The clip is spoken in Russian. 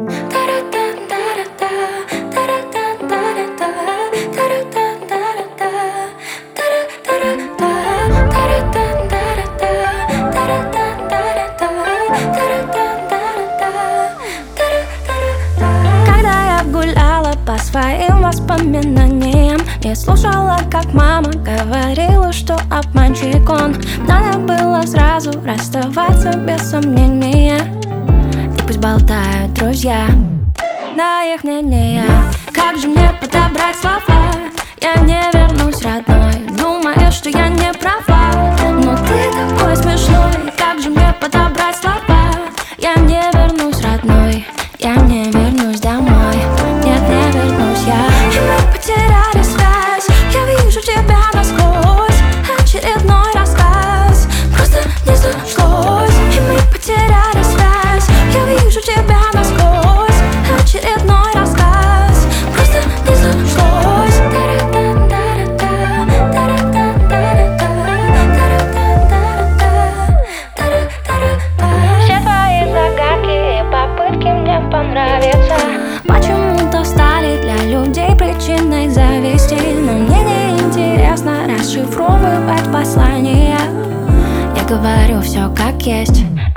Когда я гуляла по своим воспоминаниям и слушала, как мама говорила, что обманщик он, надо было сразу расставаться без сомнения. И пусть болтают друзья на их мнение. Как же мне подобрать слова? Я не вернусь, родной. Думаешь, что я не права, но ты такой смешной. Как же мне подобрать слова? Я не вернусь, родной. Я не вернусь домой. Нет, не вернусь я. И мы потеряли связь. Я вижу тебя насквозь. Очередной рассказ просто не зашлось. И мы потеряли связь. Я вижу тебя насквозь. Очередной рассказ просто не зашлось. Все твои загадки и попытки мне понравятся почему-то стали для людей причиной зависти. Но мне не интересно расшифровывать послания. Я говорю все как есть.